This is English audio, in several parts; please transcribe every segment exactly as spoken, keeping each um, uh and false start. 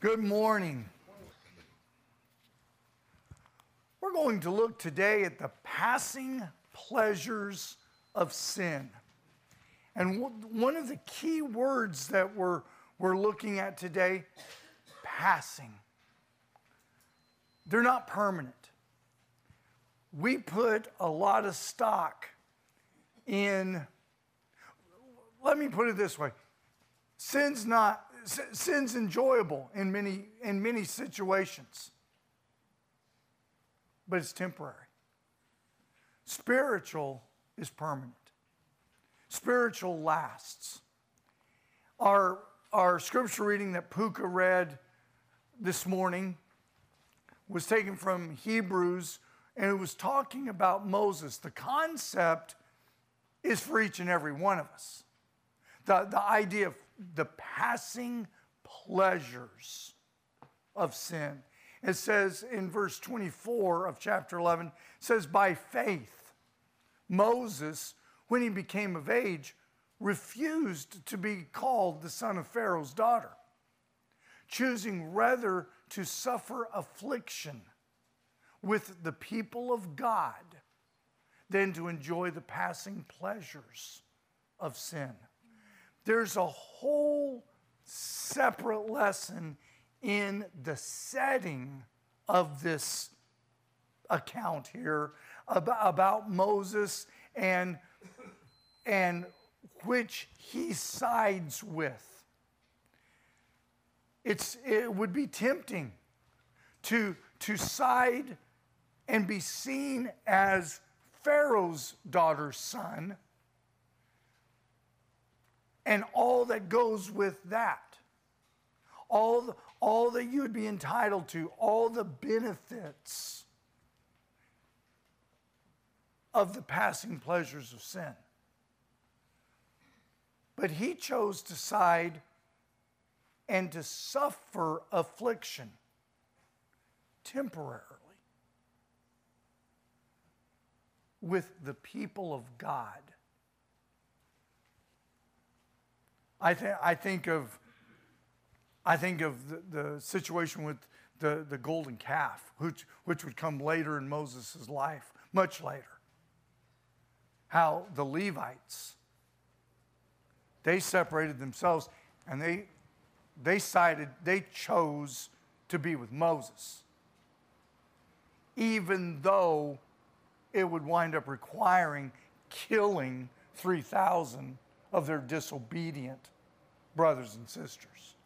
Good morning. We're going to look today at the passing pleasures of sin. And one of the key words that we're, we're looking at today, passing. They're not permanent. We put a lot of stock in, let me put it this way, sin's not, sin's enjoyable in many, in many situations, but it's temporary. Spiritual is permanent. Spiritual lasts. Our, our scripture reading that Puka read this morning was taken from Hebrews, and it was talking about Moses. The concept is for each and every one of us. The, the idea of the passing pleasures of sin. It says in verse twenty-four of chapter eleven, it says, by faith, Moses, when he became of age, refused to be called the son of Pharaoh's daughter, choosing rather to suffer affliction with the people of God than to enjoy the passing pleasures of sin. There's a whole separate lesson in the setting of this account here about, about Moses and, and which he sides with. It's, it would be tempting to, to side and be seen as Pharaoh's daughter's son and all that goes with that. All, the, all that you would be entitled to, all the benefits of the passing pleasures of sin. But he chose to side and to suffer affliction temporarily with the people of God. I, th- I think of, I think of the, the situation with the, the golden calf, which, which would come later in Moses' life, much later. How the Levites, they separated themselves and they, they sided, they chose to be with Moses, even though it would wind up requiring killing three thousand of their disobedient brothers and sisters.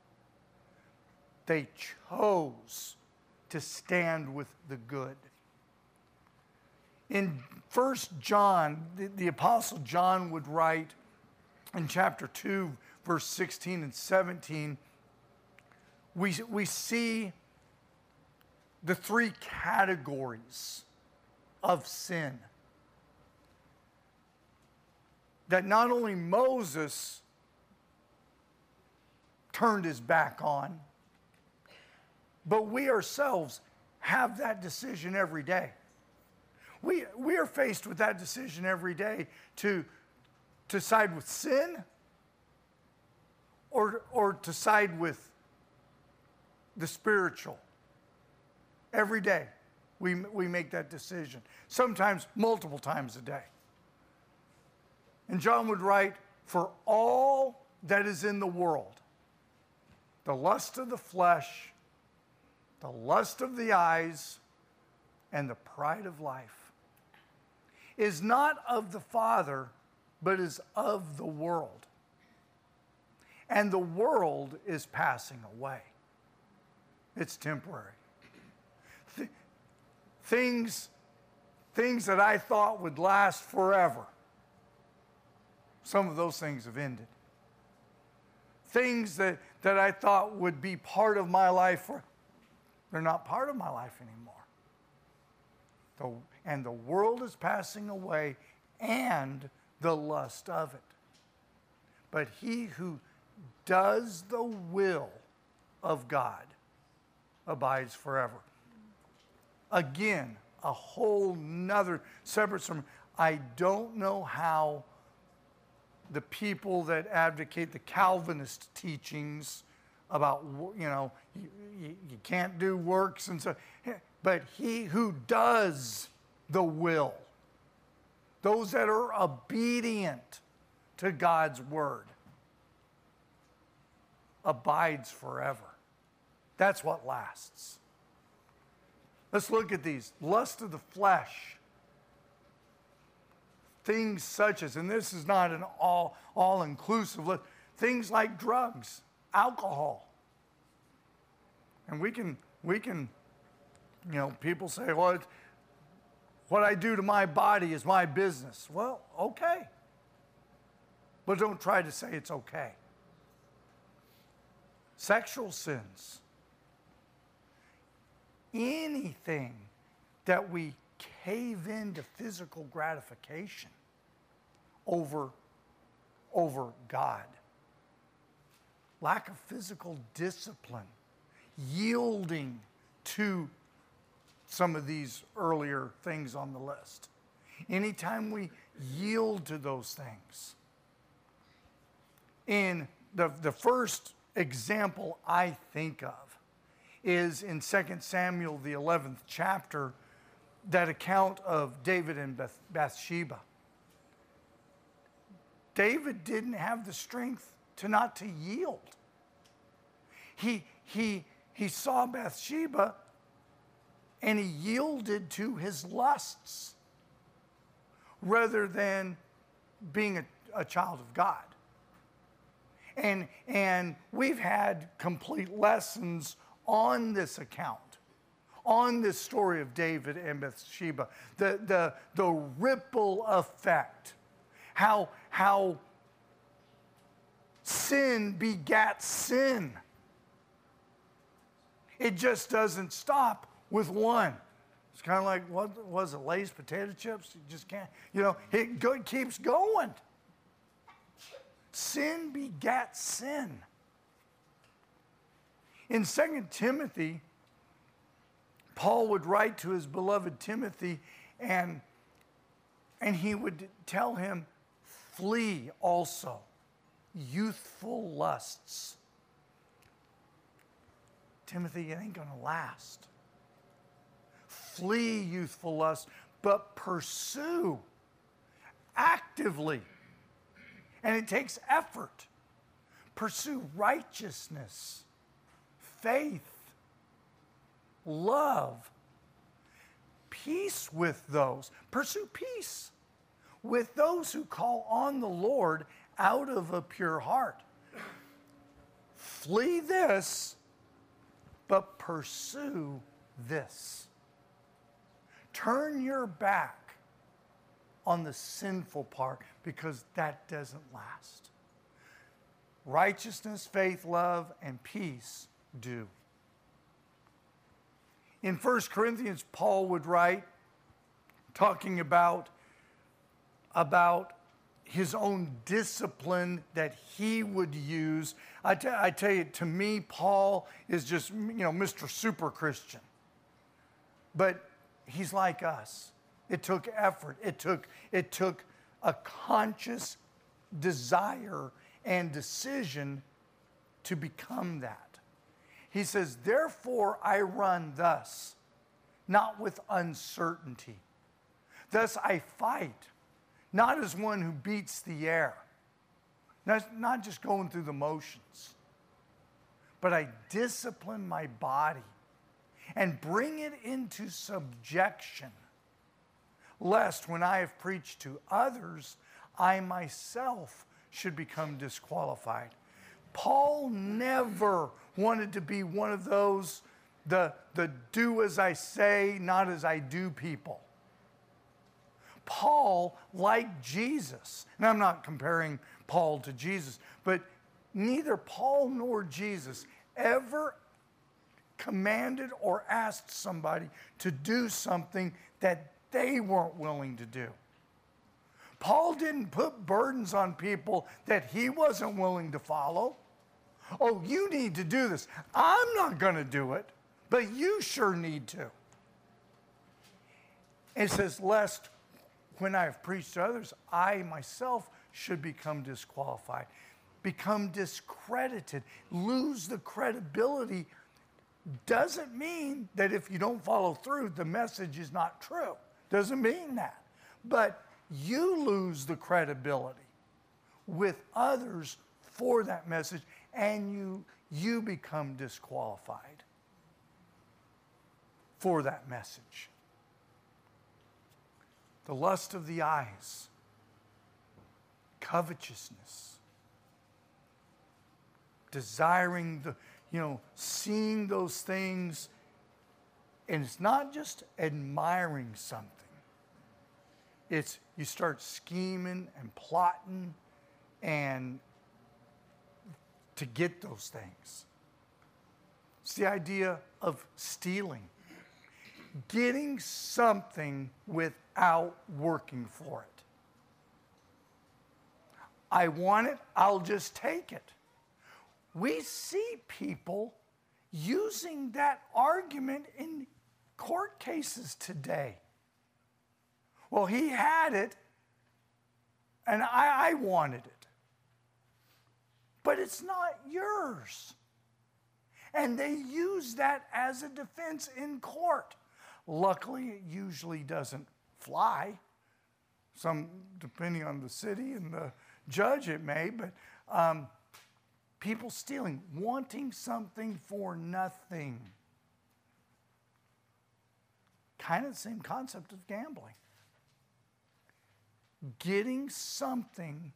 They chose to stand with the good. In First John, the, the Apostle John would write in chapter two, verse sixteen and seventeen, we, we see the three categories of sin that not only Moses turned his back on, but we ourselves have that decision every day. We, we are faced with that decision every day to, to side with sin or, or to side with the spiritual. Every day we, we make that decision, sometimes multiple times a day. And John would write, for all that is in the world, the lust of the flesh, the lust of the eyes, and the pride of life is not of the Father, but is of the world. And the world is passing away. It's temporary. Th- things, things that I thought would last forever, some of those things have ended. Things that, that I thought would be part of my life, they're not part of my life anymore. The, and the world is passing away and the lust of it. But he who does the will of God abides forever. Again, a whole nother separate sermon. I don't know how the people that advocate the Calvinist teachings about, you know, you, you, you can't do works and so, but he who does the will, those that are obedient to God's word, abides forever. That's what lasts. Let's look at these. Lust of the flesh. Things such as, and this is not an all, all-inclusive list, things like drugs, alcohol. And we can, we can, you know, people say, well, it's, what I do to my body is my business. Well, okay. But don't try to say it's okay. Sexual sins. Anything that we cave into physical gratification over, over God. Lack of physical discipline. Yielding to some of these earlier things on the list. Anytime we yield to those things. In the, the first example I think of is in Second Samuel, the eleventh chapter, that account of David and Beth, Bathsheba. David didn't have the strength to not to yield. He, he, he saw Bathsheba and he yielded to his lusts rather than being a, a child of God. And, and we've had complete lessons on this account, on this story of David and Bathsheba, the, the, the ripple effect, how, how sin begats sin. It just doesn't stop with one. It's kind of like, what was it, Lay's potato chips? You just can't, you know, it go, keeps going. Sin begats sin. In Second Timothy, Paul would write to his beloved Timothy, and, and he would tell him, flee also youthful lusts. Timothy, it ain't going to last. Flee youthful lusts, but pursue actively. And it takes effort. Pursue righteousness, faith, love, peace with those. Pursue peace with those who call on the Lord out of a pure heart. Flee this, but pursue this. Turn your back on the sinful part because that doesn't last. Righteousness, faith, love, and peace do. In First Corinthians, Paul would write, talking about, about his own discipline that he would use. I, t- I tell you, to me, Paul is just, you know, Mister Super Christian. But he's like us. It took effort. It took, it took a conscious desire and decision to become that. He says, therefore I run thus, not with uncertainty. Thus I fight, not as one who beats the air, not, not just going through the motions, but I discipline my body and bring it into subjection, lest when I have preached to others, I myself should become disqualified. Paul never wanted to be one of those, the, the do as I say, not as I do people. Paul, like Jesus, and I'm not comparing Paul to Jesus, but neither Paul nor Jesus ever commanded or asked somebody to do something that they weren't willing to do. Paul didn't put burdens on people that he wasn't willing to follow. Oh, you need to do this. I'm not going to do it, but you sure need to. It says, lest when I have preached to others, I myself should become disqualified. become discredited, lose the credibility, doesn't mean that if you don't follow through, the message is not true. Doesn't mean that. But you lose the credibility with others for that message, and you, you become disqualified for that message. The lust of the eyes, covetousness, desiring the, you know, seeing those things. And it's not just admiring something. It's you start scheming and plotting and to get those things. It's the idea of stealing. Getting something without working for it. I want it, I'll just take it. We see people using that argument in court cases today. Well, he had it, and I, I wanted it. But it's not yours. And they use that as a defense in court. Luckily, it usually doesn't fly. Some, depending on the city and the judge, it may, but um, people stealing, wanting something for nothing. Kind of the same concept of gambling. Getting something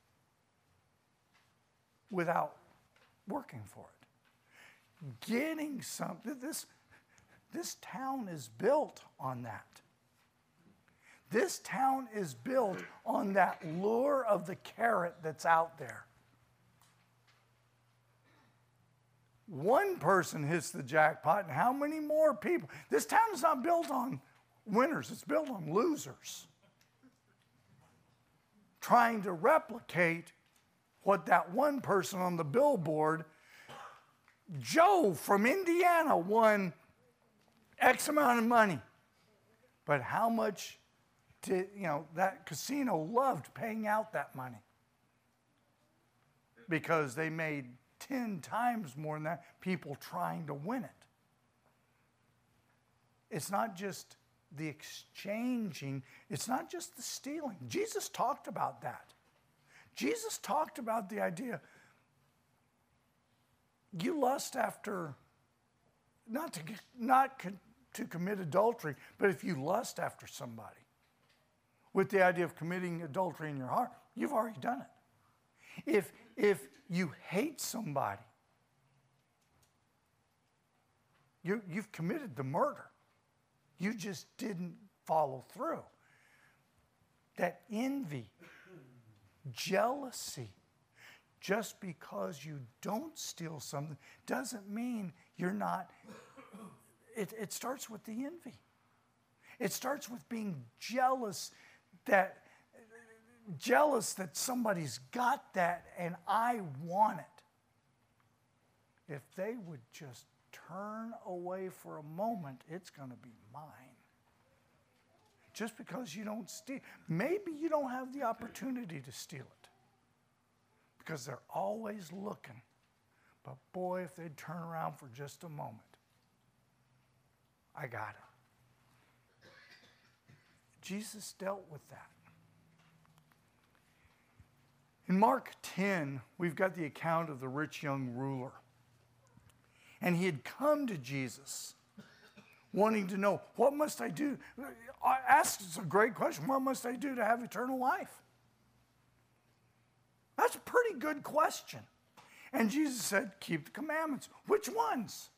without working for it. Getting something, this, this town is built on that. This town is built on that lure of the carrot that's out there. One person hits the jackpot, and how many more people? This town is not built on winners, it's built on losers. Trying to replicate what that one person on the billboard, Joe from Indiana, won X amount of money. But how much did, you know, that casino loved paying out that money? Because they made ten times more than that, people trying to win it. It's not just the exchanging, it's not just the stealing. Jesus talked about that. Jesus talked about the idea, you lust after, not to, not to commit adultery, but if you lust after somebody, with the idea of committing adultery in your heart, you've already done it. If, if you hate somebody, you, you've committed the murder. You just didn't follow through. That envy, jealousy, just because you don't steal something doesn't mean you're not. It, it starts with the envy. It starts with being jealous that jealous that somebody's got that and I want it. If they would just turn away for a moment, it's going to be mine. Just because you don't steal, maybe you don't have the opportunity to steal it because they're always looking. But boy, if they'd turn around for just a moment, I got it. Jesus dealt with that. In Mark ten, we've got the account of the rich young ruler. And he had come to Jesus wanting to know, what must I do? Asks a great question. What must I do to have eternal life? That's a pretty good question. And Jesus said, keep the commandments. Which ones?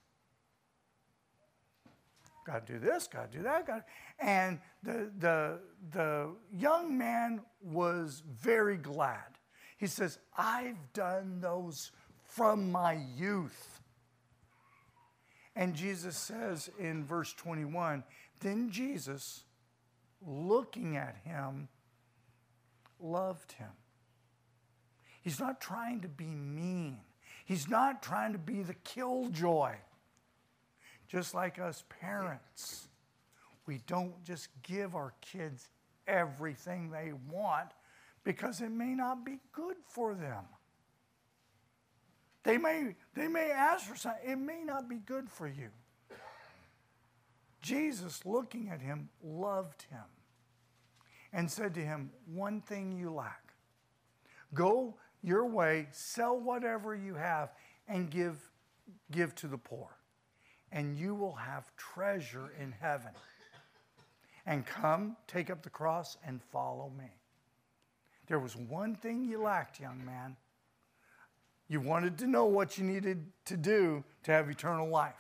Got to do this, got to do that. Got to. And the, the, the young man was very glad. He says, I've done those from my youth. And Jesus says in verse twenty-one, then Jesus, looking at him, loved him. He's not trying to be mean. He's not trying to be the killjoy. Just like us parents, we don't just give our kids everything they want because it may not be good for them. They may, they may ask for something. It may not be good for you. Jesus, looking at him, loved him and said to him, one thing you lack. Go your way, sell whatever you have, and give, give to the poor. And you will have treasure in heaven. And come, take up the cross, and follow me. There was one thing you lacked, young man. You wanted to know what you needed to do to have eternal life.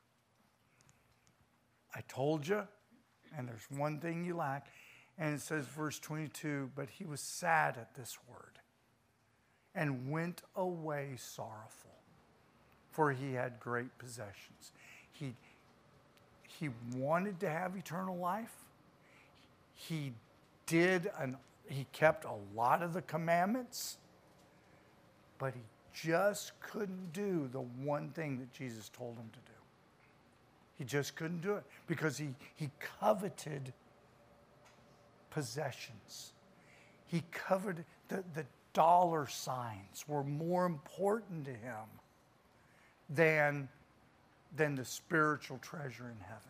I told you, and there's one thing you lack. And it says, verse twenty-two, but he was sad at this word and went away sorrowful, for he had great possessions. He, he wanted to have eternal life. He did, an, he kept a lot of the commandments, but he just couldn't do the one thing that Jesus told him to do. He just couldn't do it because he, he coveted possessions. He coveted, the, the dollar signs were more important to him than, than the spiritual treasure in heaven.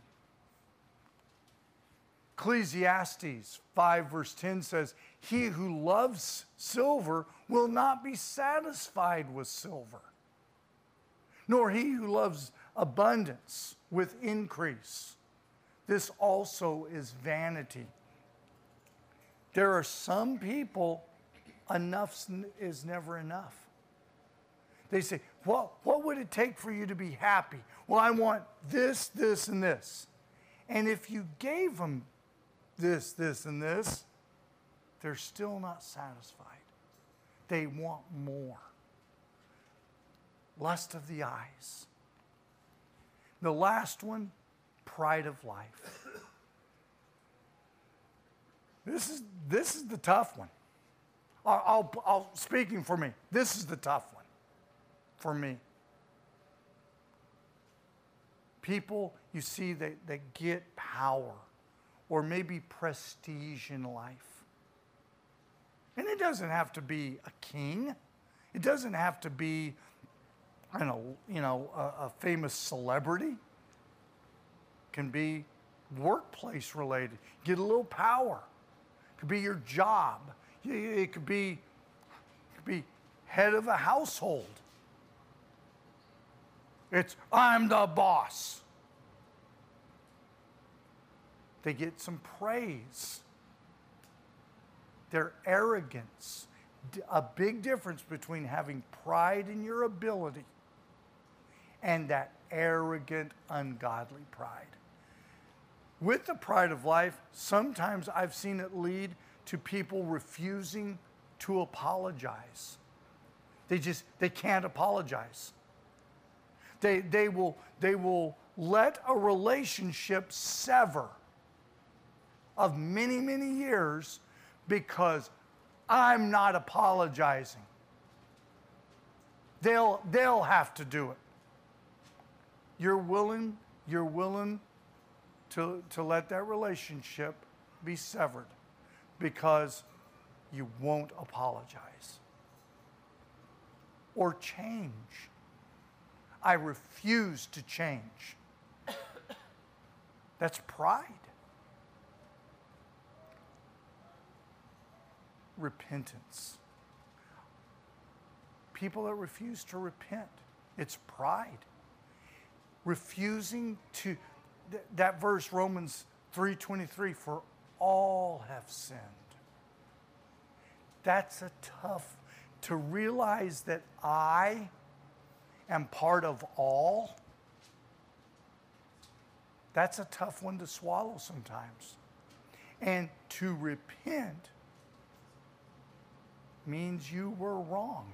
Ecclesiastes five verse ten says, he who loves silver will not be satisfied with silver, nor he who loves abundance with increase. This also is vanity. There are some people, enough is never enough. They say, well, what would it take for you to be happy? Well, I want this, this, and this. And if you gave them this, this, and this, they're still not satisfied. They want more. Lust of the eyes. The last one, pride of life. This is, this is the tough one. I'll, I'll, I'll, speaking for me, this is the tough one for me. People, you see, that, that get power or maybe prestige in life. And it doesn't have to be a king. It doesn't have to be, I don't know, you know, a, a famous celebrity. It can be workplace related. Get a little power. It could be your job. It could be, it could be head of a household. It's, I'm the boss. They get some praise. Their arrogance. A big difference between having pride in your ability and that arrogant, ungodly pride. With the pride of life, sometimes I've seen it lead to people refusing to apologize. They just, they can't apologize. They, they, will, they will let a relationship sever of many, many years because I'm not apologizing. They'll, they'll have to do it. You're willing, you're willing to, to let that relationship be severed because you won't apologize or change. I refuse to change. That's pride. Repentance. People that refuse to repent, it's pride. Refusing to, th- that verse, Romans three twenty-three, for all have sinned. That's a tough, to realize that I am part of all, that's a tough one to swallow sometimes. And to repent means you were wrong.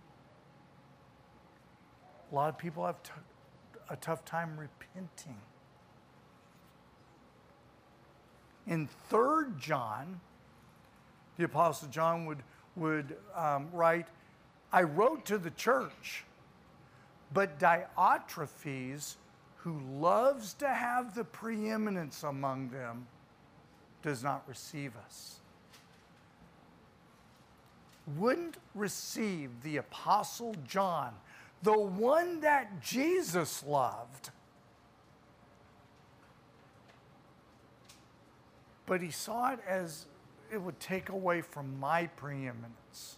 A lot of people have t- a tough time repenting. In Third John, the Apostle John would, would um, write, I wrote to the church, but Diotrephes, who loves to have the preeminence among them, does not receive us. Wouldn't receive the Apostle John, the one that Jesus loved. But he saw it as it would take away from my preeminence.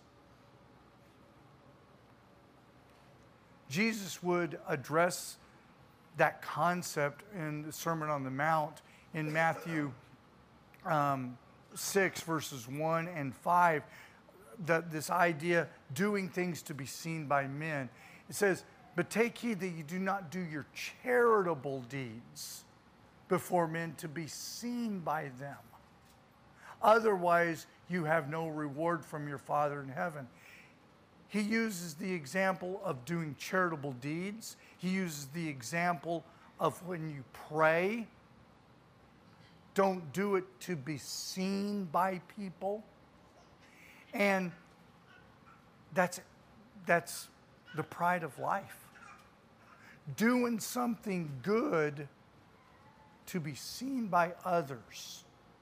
Jesus would address that concept in the Sermon on the Mount in Matthew um, six, verses one and five. That this idea, doing things to be seen by men. It says, but take heed that you do not do your charitable deeds before men to be seen by them. Otherwise, you have no reward from your Father in heaven. He uses the example of doing charitable deeds. He uses the example of when you pray. Don't do it to be seen by people. And that's, that's the pride of life. Doing something good to be seen by others.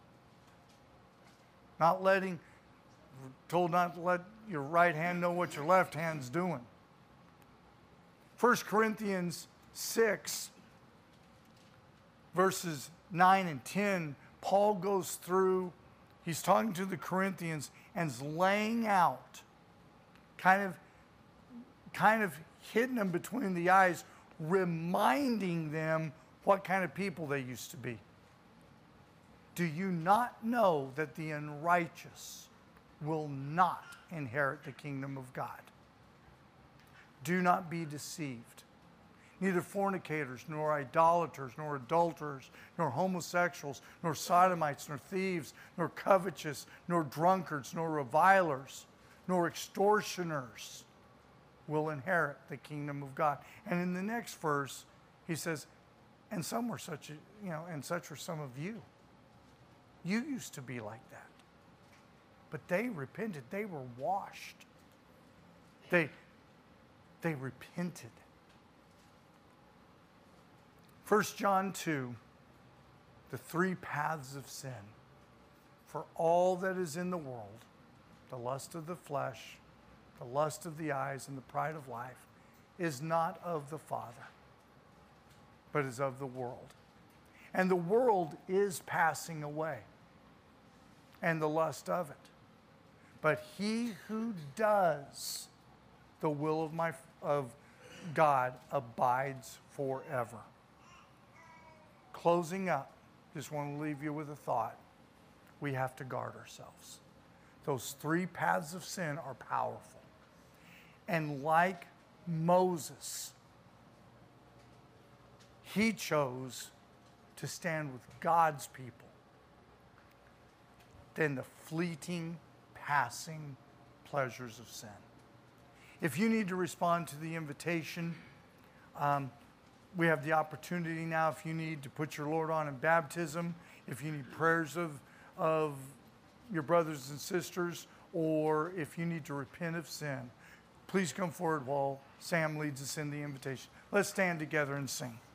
Not letting, we're told not to let your right hand know what your left hand's doing. First Corinthians six, verses nine and ten, Paul goes through, he's talking to the Corinthians and is laying out, kind of, kind of hitting them between the eyes, reminding them what kind of people they used to be. Do you not know that the unrighteous will not inherit the kingdom of God? Do not be deceived. Neither fornicators, nor idolaters, nor adulterers, nor homosexuals, nor sodomites, nor thieves, nor covetous, nor drunkards, nor revilers, nor extortioners will inherit the kingdom of God. And in the next verse, he says, and some were such, you know, and such were some of you. You used to be like that. But they repented. They were washed. They, they repented. First John two, the three paths of sin. For all that is in the world, the lust of the flesh, the lust of the eyes, and the pride of life, is not of the Father, but is of the world. And the world is passing away, and the lust of it. But he who does the will of my of God abides forever. Closing up, just want to leave you with a thought. We have to guard ourselves. Those three paths of sin are powerful. And like Moses, he chose to stand with God's people than the fleeting, passing pleasures of sin. If you need to respond to the invitation, um, we have the opportunity now. If you need to put your Lord on in baptism, if you need prayers of, of your brothers and sisters, or if you need to repent of sin, please come forward while Sam leads us in the invitation. Let's stand together and sing.